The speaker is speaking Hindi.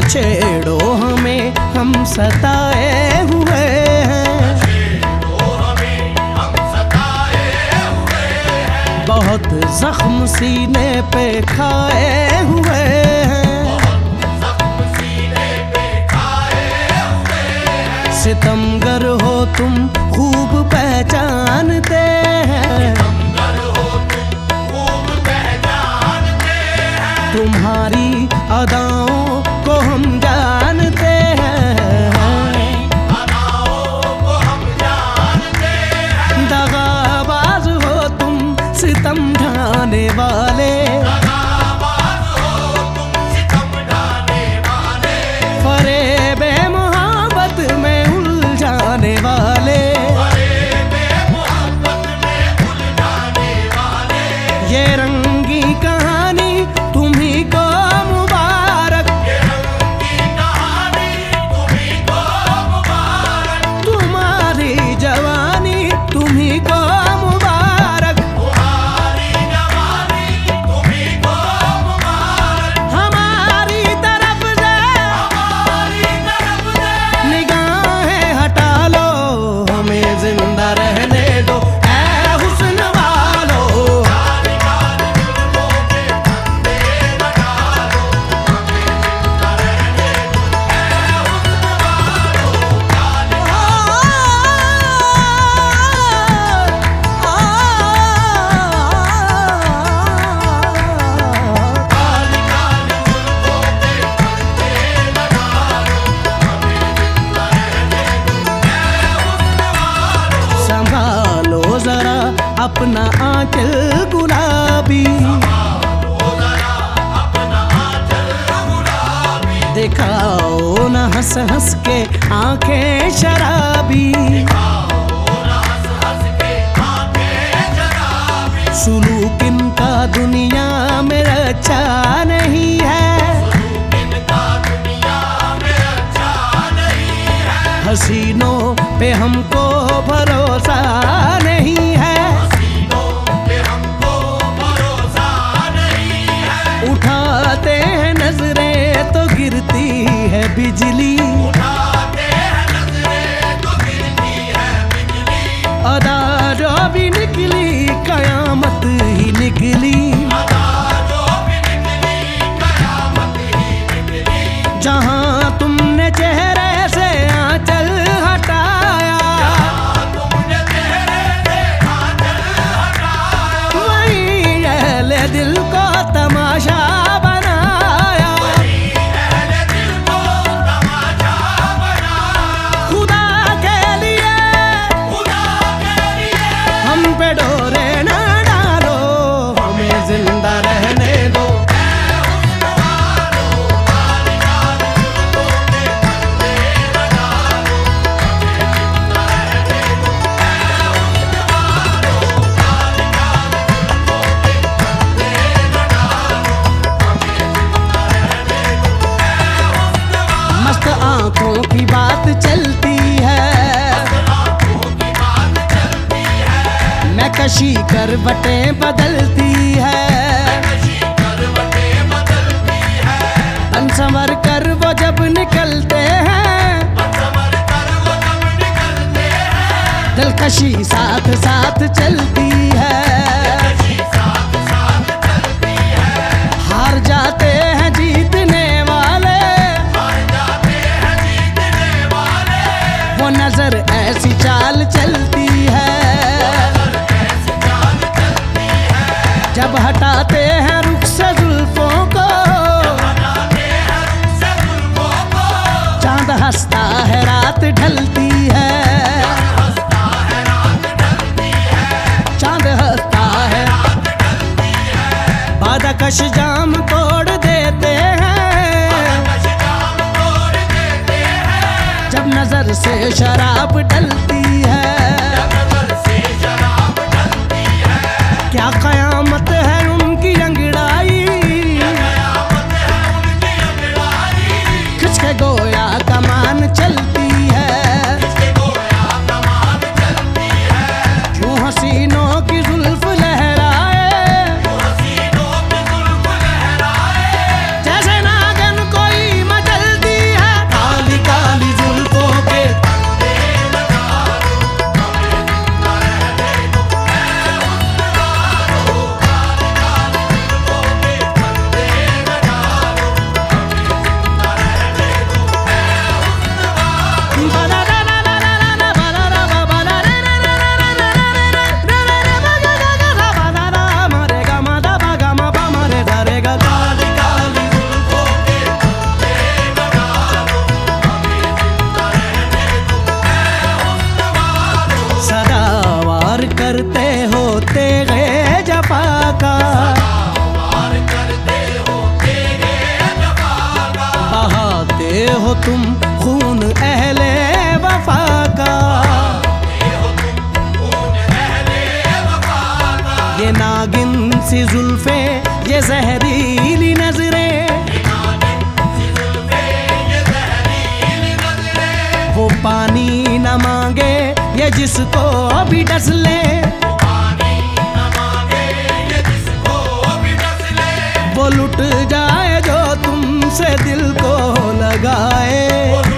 छेड़ो हमें, हम सताए हुए हैं। बहुत जख्म सीने पे खाए हुए हैं। सितमगर हो तुम खूब पहचानते हैं। तुम्हारी अदाओं को हम जानते हैं। दगाबाज हो तुम सितम ढाने वाले। फरेबे मोहब्बत में उलझाने वाले। ये रंगी कहानी तुम्ही को मुबारक। तुम्हारी जवानी तुम्ही को मुबारक। हमारी तरफ से निगाहें हटा लो, हमें जिंदा रहने दो ऐ हुस्न वालो। संभालो जरा अपना आंचल गुलाबी। दिखाओ न हंस हंस के आंखें शराबी। सुलूक इनका दुनिया में अच्छा नहीं है। हसीनों पे हमको भरोसा नहीं है। उठाते हैं नजरें तो गिरती है बिजली। अदा जो भी निकली कयामत ही निकली। जहां तुमने चेहरे से आंचल हटाया, वहीं अहले दिल को तमाशा बनाया। खुदा के लिए हम पे डोरे ना डालो, हमें जिंदा रहने दो। मस्त आंखों की बात चलती है। मैं कशी करवटें बदलती है। तन संवर कर वो जब निकलते हैं। दिलकशी साथ साथ चलती है। हार जाते हैं जीतने वाले। वो नजर ऐसी चाल चलती है। जब हटाते हैं रुख से जुल्फों को, चांद हंसता है रात ढलती है। चांद हंसता है। बादकश जाम तोड़ देते हैं। जब नजर से शराब डलती है। क्या कयामत है उनकी अंगड़ाई। खिंच के गोया कमान चलती है। क्यों हसीनों की जुल्फ लहराए। जैसे नागन कोई मचलती हो तुम खून अहले वफा का, ये नागिन सी जुल्फे, ये जहरीली नजरें, वो पानी न मांगे ये जिसको भी डस ले, वो लुट जाए जो तुमसे दिल को लगाए।